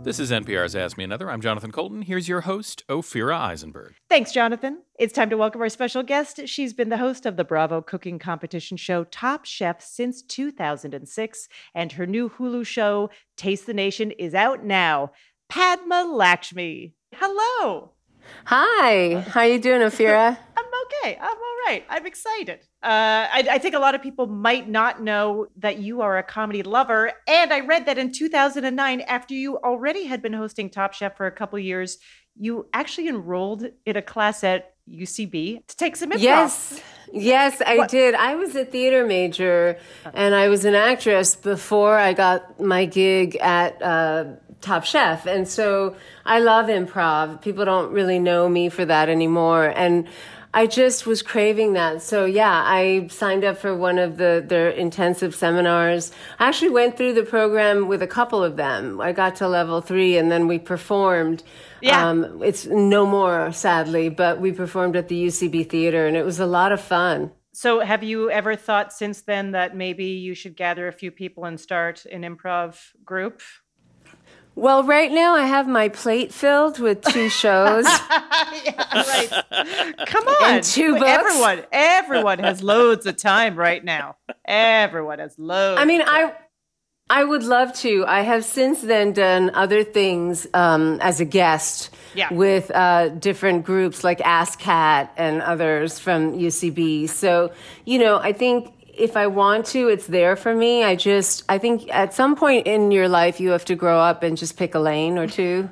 This is NPR's Ask Me Another. I'm Jonathan Colton. Here's your host, Ophira Eisenberg. Thanks, Jonathan. It's time to welcome our special guest. She's been the host of the Bravo cooking competition show Top Chef since 2006, and her new Hulu show, Taste the Nation, is out now. Padma Lakshmi. Hello. Hi. How you doing, Ophira? I'm okay. I'm all right. I'm excited. I think a lot of people might not know that you are a comedy lover. And I read that in 2009, after you already had been hosting Top Chef for a couple years, you actually enrolled in a class at UCB to take some improv. Yes, I did. I was a theater major and I was an actress before I got my gig at Top Chef. And so I love improv. People don't really know me for that anymore. And I just was craving that. So yeah, I signed up for one of their intensive seminars. I actually went through the program with a couple of them. I got to level 3 and then we performed. Yeah. It's no more, sadly, but we performed at the UCB Theater and it was a lot of fun. So have you ever thought since then that maybe you should gather a few people and start an improv group? Well, right now I have my plate filled with 2 shows. Yeah, right. Come on. And 2 books. Everyone has loads of time right now. Everyone has loads. I mean, of time. I would love to. I have since then done other things as a guest with different groups like ASCAT and others from UCB. So, I think if I want to, it's there for me. I think at some point in your life, you have to grow up and just pick a lane or 2.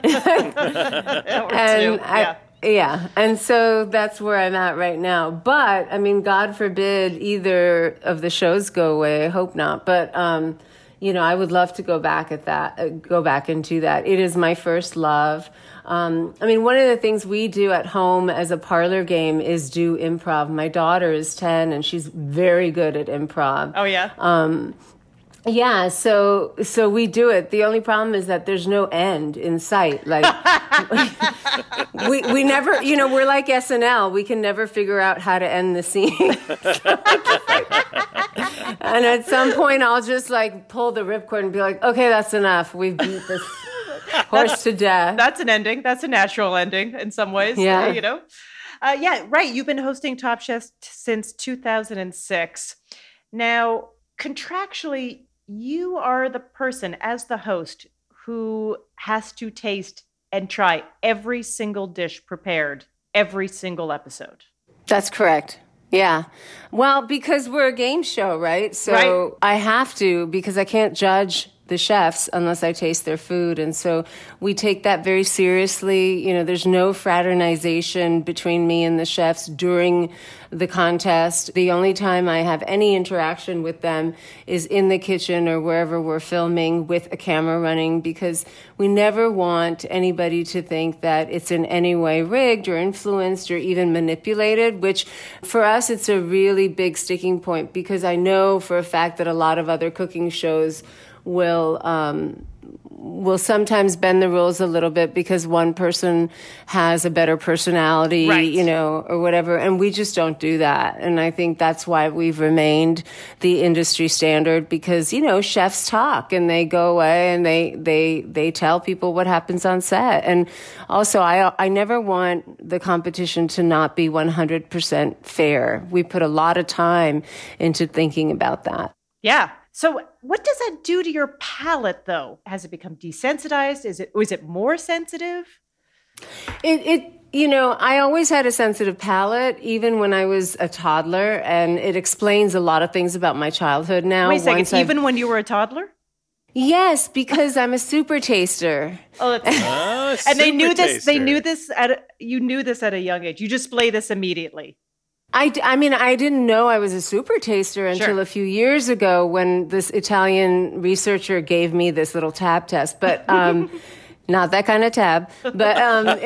Yeah. And so that's where I'm at right now. But I mean, God forbid either of the shows go away. I hope not. But, I would love to go back and do that. It is my first love. One of the things we do at home as a parlor game is do improv. My daughter is 10 and she's very good at improv. Oh, yeah? Yeah, so we do it. The only problem is that there's no end in sight. Like we never, we're like SNL. We can never figure out how to end the scene. And at some point, I'll just pull the ripcord and be like, "Okay, that's enough. We've beat this horse to death." That's an ending. That's a natural ending in some ways. Yeah. Yeah, right. You've been hosting Top Chef since 2006. Now, contractually, you are the person as the host who has to taste and try every single dish prepared every single episode. That's correct. Yeah. Well, because we're a game show, right? So right. I have to, because I can't judge the chefs unless I taste their food. And so we take that very seriously. There's no fraternization between me and the chefs during the contest. The only time I have any interaction with them is in the kitchen or wherever we're filming with a camera running, because we never want anybody to think that it's in any way rigged or influenced or even manipulated, which for us, it's a really big sticking point, because I know for a fact that a lot of other cooking shows will sometimes bend the rules a little bit because one person has a better personality, right. Or whatever. And we just don't do that. And I think that's why we've remained the industry standard, because, chefs talk and they go away and they tell people what happens on set. And also, I never want the competition to not be 100% fair. We put a lot of time into thinking about that. Yeah. So what does that do to your palate, though? Has it become desensitized? Is it more sensitive? I always had a sensitive palate, even when I was a toddler, and it explains a lot of things about my childhood now. Wait a second, even when you were a toddler? Yes, because I'm a super taster. Oh, that's and they knew this. They knew this you knew this at a young age. You display this immediately. I didn't know I was a super taster until a few years ago when this Italian researcher gave me this little tab test, but not that kind of tab. But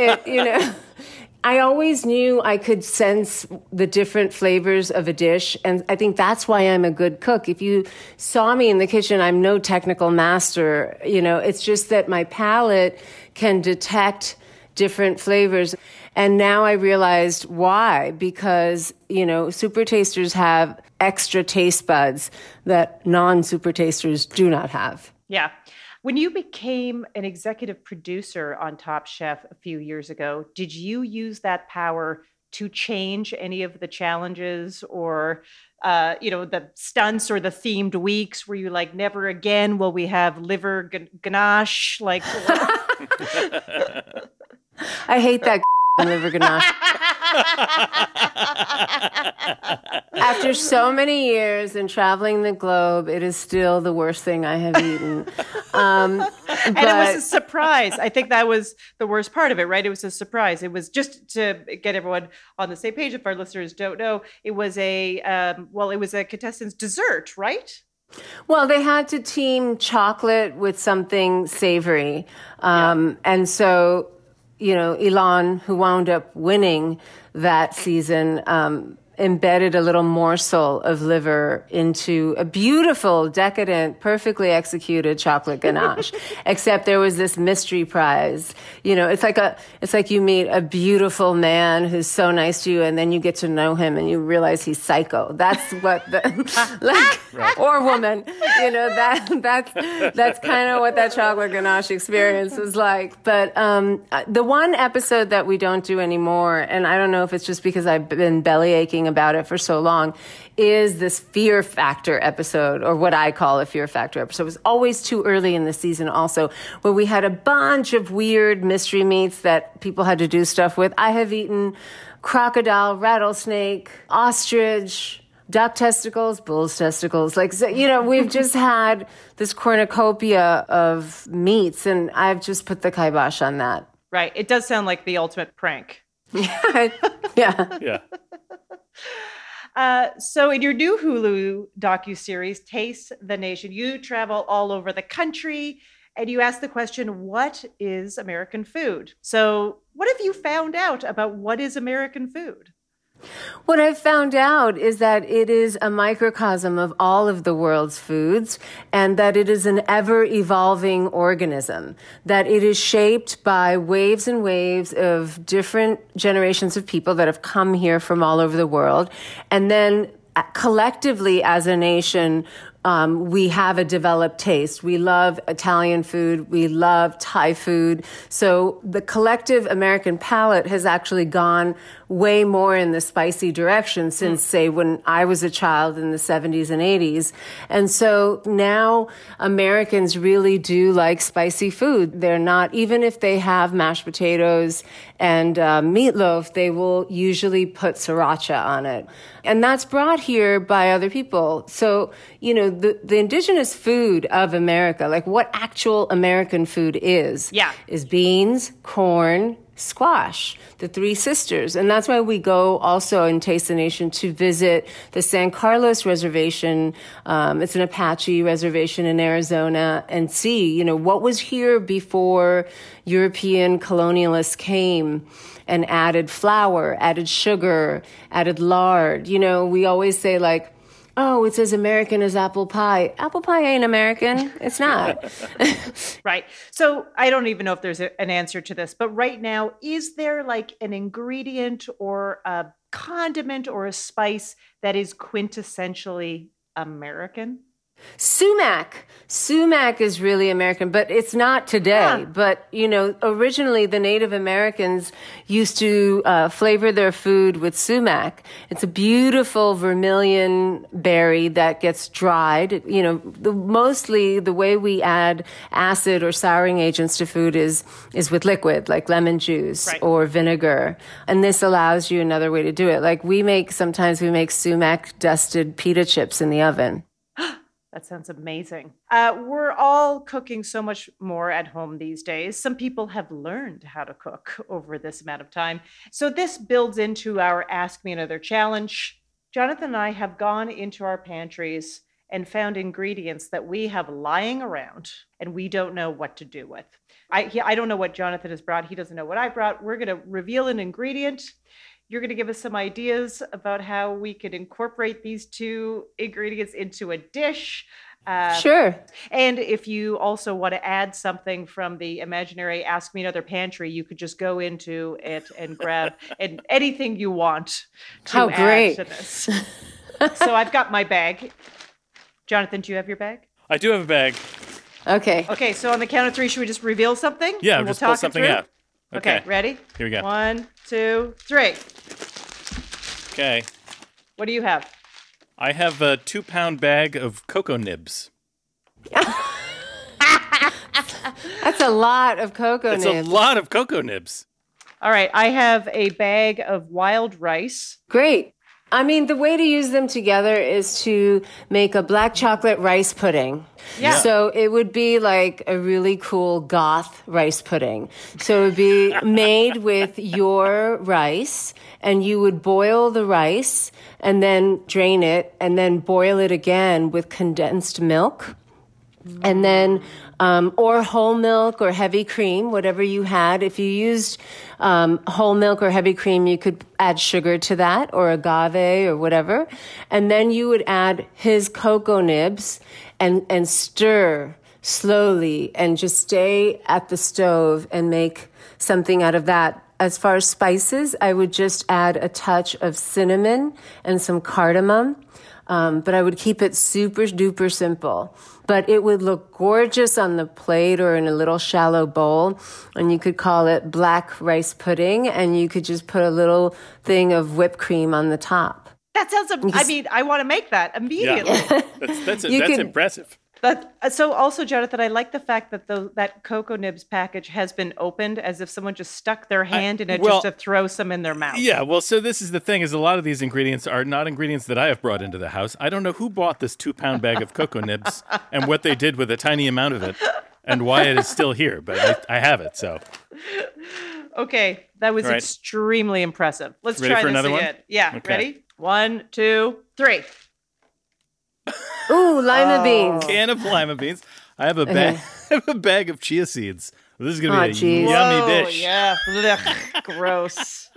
I always knew I could sense the different flavors of a dish, and I think that's why I'm a good cook. If you saw me in the kitchen, I'm no technical master. It's just that my palate can detect different flavors. And now I realized why, because, super tasters have extra taste buds that non-super tasters do not have. Yeah. When you became an executive producer on Top Chef a few years ago, did you use that power to change any of the challenges or, the stunts or the themed weeks? Were you like, never again will we have liver ganache? Like, I hate that liver ganache. After so many years and traveling the globe, it is still the worst thing I have eaten. And it was a surprise. I think that was the worst part of it, right? It was a surprise. It was just to get everyone on the same page. If our listeners don't know, it was a contestant's dessert, right? Well, they had to team chocolate with something savory. And so, Elan, who wound up winning that season, embedded a little morsel of liver into a beautiful, decadent, perfectly executed chocolate ganache. Except there was this mystery prize. It's like you meet a beautiful man who's so nice to you, and then you get to know him, and you realize he's psycho. That's what or woman. That's kind of what that chocolate ganache experience was like. But the one episode that we don't do anymore, and I don't know if it's just because I've been belly aching about it for so long, is this Fear Factor episode, or what I call a Fear Factor episode. It was always too early in the season also, where we had a bunch of weird mystery meats that people had to do stuff with. I have eaten crocodile, rattlesnake, ostrich, duck testicles, bull's testicles. We've just had this cornucopia of meats, and I've just put the kibosh on that. Right. It does sound like the ultimate prank. Yeah. Yeah. So in your new Hulu docuseries, Taste the Nation, you travel all over the country and you ask the question, what is American food? So what have you found out about what is American food? What I've found out is that it is a microcosm of all of the world's foods, and that it is an ever-evolving organism, that it is shaped by waves and waves of different generations of people that have come here from all over the world. And then collectively as a nation, we have a developed taste. We love Italian food. We love Thai food. So the collective American palate has actually gone way more in the spicy direction since, say, when I was a child in the 70s and 80s. And so now Americans really do like spicy food. They're not, even if they have mashed potatoes and meatloaf, they will usually put sriracha on it. And that's brought here by other people. So, the indigenous food of America, like what actual American food is beans, corn, squash, the Three Sisters. And that's why we go also in Taste the Nation to visit the San Carlos Reservation. It's an Apache reservation in Arizona, and see, what was here before European colonialists came and added flour, added sugar, added lard. We always say oh, it's as American as apple pie. Apple pie ain't American. It's not. Right. So I don't even know if there's an answer to this, but right now, is there an ingredient or a condiment or a spice that is quintessentially American? Sumac. Sumac is really American, but it's not today. But, originally the Native Americans used to flavor their food with sumac. It's a beautiful vermilion berry that gets dried. Mostly the way we add acid or souring agents to food is with liquid, like lemon juice or vinegar. And this allows you another way to do it. Sometimes we make sumac dusted pita chips in the oven. That sounds amazing. We're all cooking so much more at home these days. Some people have learned how to cook over this amount of time. So this builds into our Ask Me Another challenge. Jonathan and I have gone into our pantries and found ingredients that we have lying around and we don't know what to do with. I don't know what Jonathan has brought. He doesn't know what I brought. We're going to reveal an ingredient. You're going to give us some ideas about how we could incorporate these two ingredients into a dish. Sure. And if you also want to add something from the imaginary Ask Me Another pantry, you could just go into it and grab anything you want to add to this. So I've got my bag. Jonathan, do you have your bag? I do have a bag. Okay. Okay, so on the count of 3, should we just reveal something? Yeah, And we'll just pull talk it something through? out. Okay, ready? Here we go. 1, 2, 3. Okay. What do you have? I have a 2-pound bag of cocoa nibs. That's a lot of cocoa It's nibs. a lot of cocoa nibs. All right, I have a bag of wild rice. Great. I mean, the way to use them together is to make a black chocolate rice pudding. Yeah. So it would be like a really cool goth rice pudding. So it would be made with your rice, and you would boil the rice and then drain it and then boil it again with condensed milk. And then, or whole milk or heavy cream, whatever you had. If you used whole milk or heavy cream, you could add sugar to that or agave or whatever. And then you would add his cocoa nibs and stir slowly and just stay at the stove and make something out of that. As far as spices, I would just add a touch of cinnamon and some cardamom. But I would keep it super duper simple. But it would look gorgeous on the plate or in a little shallow bowl. And you could call it black rice pudding. And you could just put a little thing of whipped cream on the top. That sounds, I mean, I want to make that immediately. Yeah. That's impressive. But so also, Jonathan, I like the fact that that cocoa nibs package has been opened as if someone just stuck their hand in it just to throw some in their mouth. Yeah, well, so this is the thing, is a lot of these ingredients are not ingredients that I have brought into the house. I don't know who bought this 2-pound bag of cocoa nibs and what they did with a tiny amount of it and why it is still here, but I have it, so. Okay, that was extremely impressive. Let's ready try for this another again. one? Yeah, Okay. ready? 1, 2, 3. Ooh, lima beans. Can of lima beans. I have a bag, a bag of chia seeds. This is going to be a geez. yummy Whoa, dish. Yeah, Blech. Gross.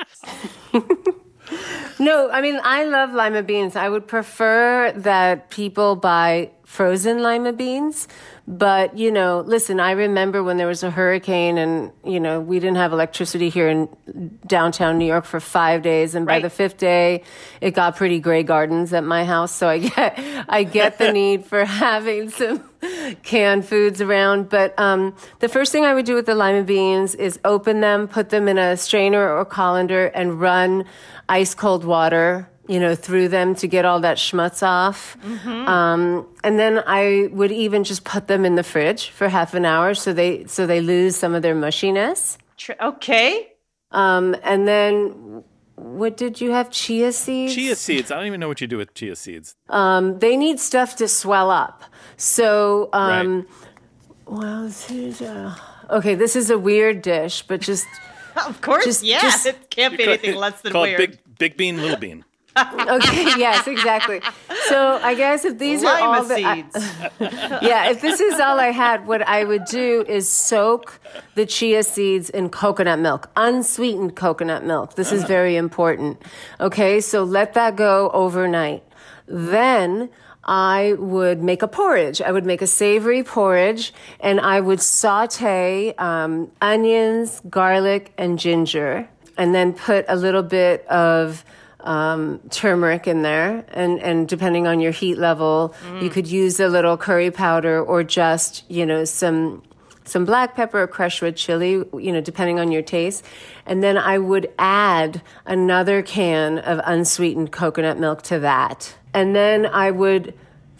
No, I mean, I love lima beans. I would prefer that people buy frozen lima beans. But, you know, listen, I remember when there was a hurricane and, you know, we didn't have electricity here in downtown New York for 5 days. And by the 5th day, it got pretty gray gardens at my house. So I get the need for having some canned foods around. But the first thing I would do with the lima beans is open them, put them in a strainer or colander and run ice cold water, you know, through them to get all that schmutz off. Mm-hmm. And then I would even just put them in the fridge for half an hour so they lose some of their mushiness. Okay. And then what did you have? Chia seeds? Chia seeds. I don't even know what you do with chia seeds. They need stuff to swell up. So, Right. well, okay, this is a weird dish, but just... Of course, just- it can't be anything less than Call weird. it big bean, little bean. Okay, yes, exactly. So I guess if these are all Lima seeds. if this is all I had, what I would do is soak the chia seeds in coconut milk, unsweetened coconut milk. This is very important. Okay, so let that go overnight. Then I would make a porridge. I would make a savory porridge, and I would saute onions, garlic, and ginger, and then put a little bit of turmeric in there, and depending on your heat level, you could use a little curry powder or just, you know, some black pepper or crushed red chili, you know, depending on your taste. And then I would add another can of unsweetened coconut milk to that. And then I would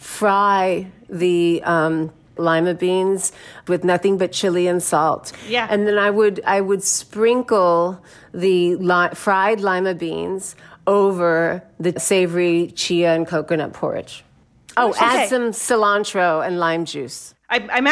fry the lima beans with nothing but chili and salt. Yeah. And then I would sprinkle the fried lima beans over the savory chia and coconut porridge. Oh, Okay. add some cilantro and lime juice. I'm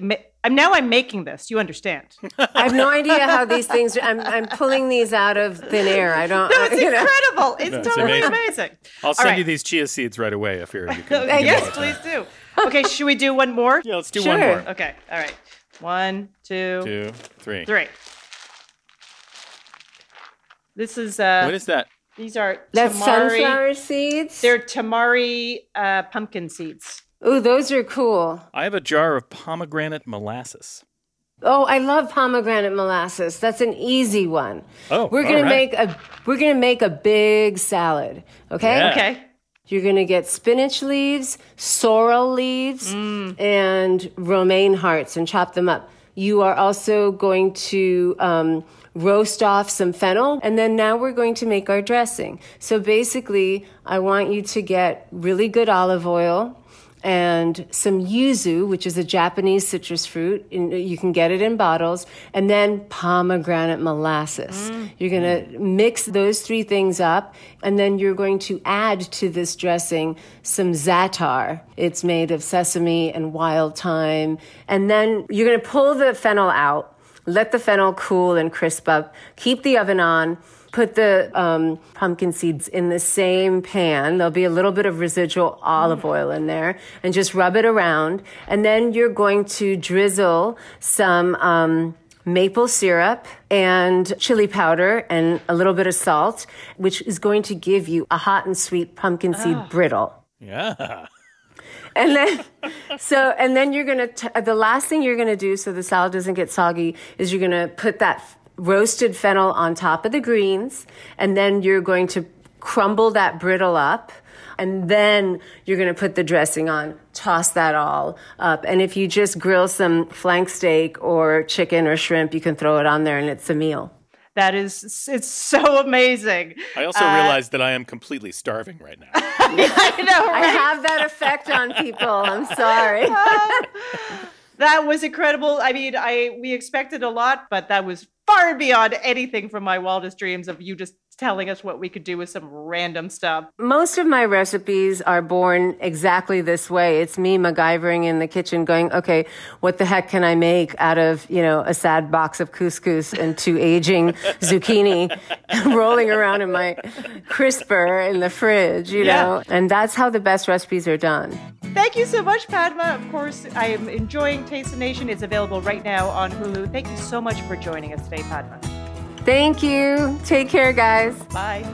making this. You understand? I have no idea how these things. I'm pulling these out of thin air. I don't. No, it's you know. incredible. It's It's totally amazing. amazing. I'll send right. you these chia seeds right away if you're. You can, Yes, please do. Okay, should we do one more? Yeah, let's do Sure. one more. Okay, all right. 1, 2, 2, 3. 3. This is What is that? these are That's tamari. sunflower seeds. They're tamari pumpkin seeds. Ooh, those are cool. I have a jar of pomegranate molasses. Oh, I love pomegranate molasses. That's an easy one. Oh, we're gonna all right. make a big salad. Okay. Yeah. Okay. You're going to get spinach leaves, sorrel leaves, and romaine hearts and chop them up. You are also going to roast off some fennel, and then now we're going to make our dressing. So basically, I want you to get really good olive oil and some yuzu, which is a Japanese citrus fruit. You can get it in bottles. And then pomegranate molasses. You're going to mix those three things up. And then you're going to add to this dressing some za'atar. It's made of sesame and wild thyme. And then you're going to pull the fennel out, let the fennel cool and crisp up, keep the oven on. Put the pumpkin seeds in the same pan. There'll be a little bit of residual olive oil in there, and just rub it around. And then you're going to drizzle some maple syrup and chili powder and a little bit of salt, which is going to give you a hot and sweet pumpkin seed brittle. Yeah. And then you're going to, the last thing you're going to do so the salad doesn't get soggy is you're going to put that roasted fennel on top of the greens, and then you're going to crumble that brittle up, and then you're going to put the dressing on, toss that all up. And if you just grill some flank steak or chicken or shrimp, you can throw it on there and it's a meal. It's so amazing. I also realized that I am completely starving right now. I know, right? I have that effect on people. I'm sorry. That was incredible. I mean, we expected a lot, but that was far and beyond anything from my wildest dreams of you just telling us what we could do with some random stuff. Most of my recipes are born exactly this way. It's me MacGyvering in the kitchen going, okay, what the heck can I make out of, a sad box of couscous and 2 aging zucchini rolling around in my crisper in the fridge, you know? And that's how the best recipes are done. Thank you so much, Padma. Of course, I am enjoying Taste the Nation. It's available right now on Hulu. Thank you so much for joining us today, Padma. Thank you. Take care, guys. Bye.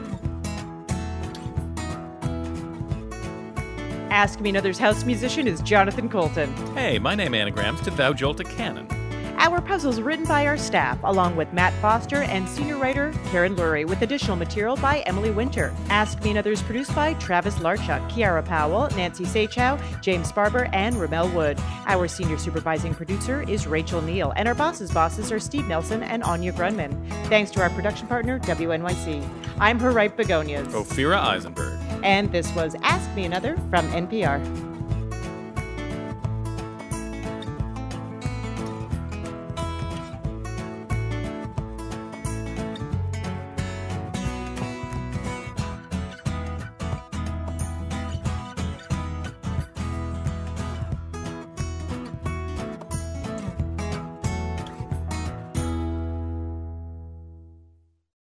Ask Me Another's house musician is Jonathan Colton. Hey, my name anagrams to Thou Jolt a Cannon. Our puzzles written by our staff, along with Matt Foster and senior writer Karen Lurie, with additional material by Emily Winter. Ask Me Another is produced by Travis Larchuk, Kiara Powell, Nancy Sachow, James Barber, and Ramel Wood. Our senior supervising producer is Rachel Neal, and our bosses are Steve Nelson and Anya Grunman. Thanks to our production partner, WNYC. I'm her ripe begonias. Ophira Eisenberg. And this was Ask Me Another from NPR.